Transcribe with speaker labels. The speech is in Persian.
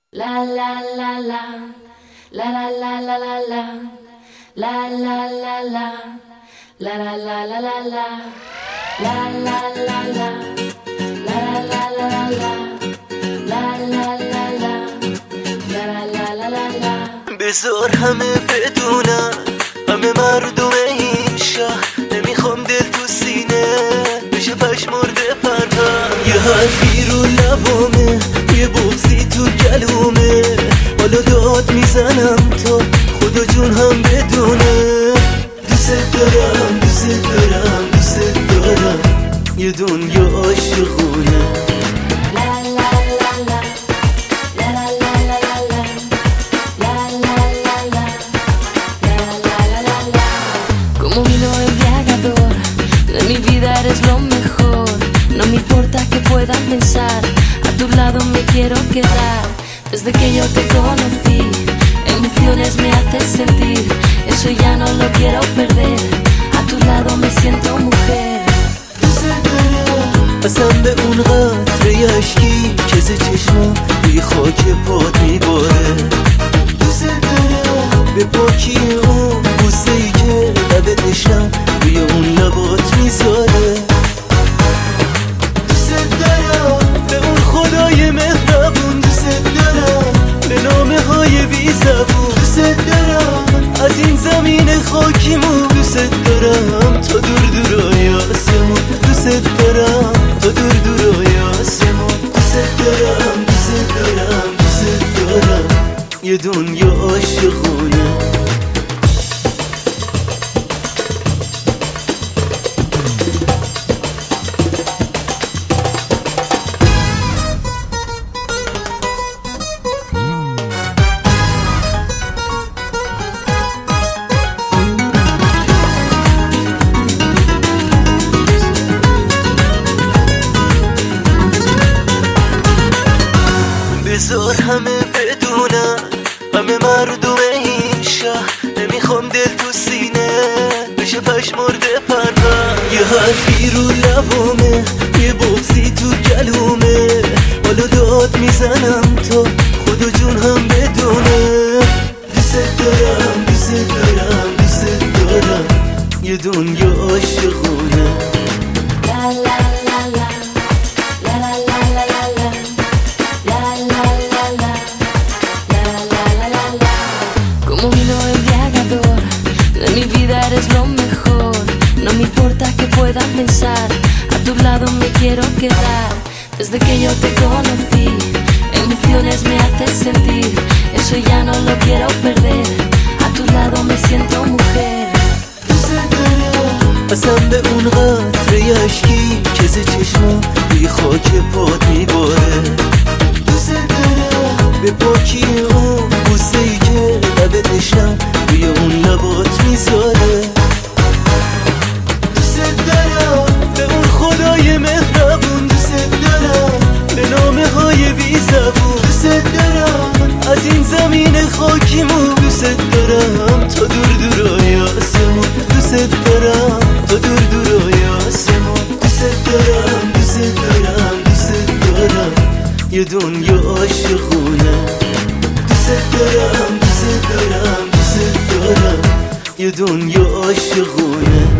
Speaker 1: La la la la, la la la la la la, la la la la, la la la la la la, la la la la, la la la la la, la la la la, la la la la la.
Speaker 2: بذار همه بدونن، همه مردم این شهر، نمیخوام دل تو سینه بشه پشمرده پرم. یه حرفی رو لبامه، یه بغضی تو گلومه، حالا داد میزنم تا خدا جون هم بدونه. دوست دارم دوست دارم دوست دارم، یه دنیا عاشقونه.
Speaker 1: Como vino embriagador, de mi vida eres lo mejor. No me importa que puedan pensar, a tu lado me quiero quedar. Desde que yo te conocí, emociones me haces sentir, eso ya no lo quiero perder. A tu lado me siento mujer.
Speaker 2: قسم به اون قطره اشکی که ز چشمم روی خاک پات میباره. دوست دارم به پاکی اون بوسه ای که لب تشنم روی اون لبات میذاره. دوست دارم به اون خدای مهربون، دوست دارم به نامه های بی زبون، دوست دارم از این زمین خاکیمون، دوست دارم تا دور دورای آسمون، دوست دارم تا دور دورای آسمون، دوست دارم دوست دارم دوست دارم، یه دنیا عاشقونه. بذار همه بدونن، همه مردم این شهر، نمیخوام دل تو سینه بشه پشمرده پرم. یه حرفی رو لبامه، یه بغضی تو گلومه، حالا داد میزنم تا خدا جون هم بدونه. دوست دارم دوست دارم دوست دارم، یه دنیا عاشقونه.
Speaker 1: Como vino embriagador, de mi vida eres lo mejor. No me importa que puedan pensar, a tu lado me quiero quedar. Desde que yo te conocí, emociones me haces sentir, eso ya no lo quiero perder. A tu lado me siento mujer.
Speaker 2: قسم به اون قطره اشکی که ز چشمم روی خاک پات میباره. دوست دارم به پاکی اون بوسه ای که لب تشنم روی اون لبات میذاره. دوست دارم به اون خدای مهربون، دوست دارم به نامه های بی زبون، دوست دارم از این زمین خاکیمون، دوست دارم تا دور دورای آسمون، دوست دارم تا دور دورای آسمون، دوست دارم دوست دارم دوست دارم، یه دنیا عاشقونه. دوست دارم دوست دارم دوست دارم، یه دنیا عاشقونه.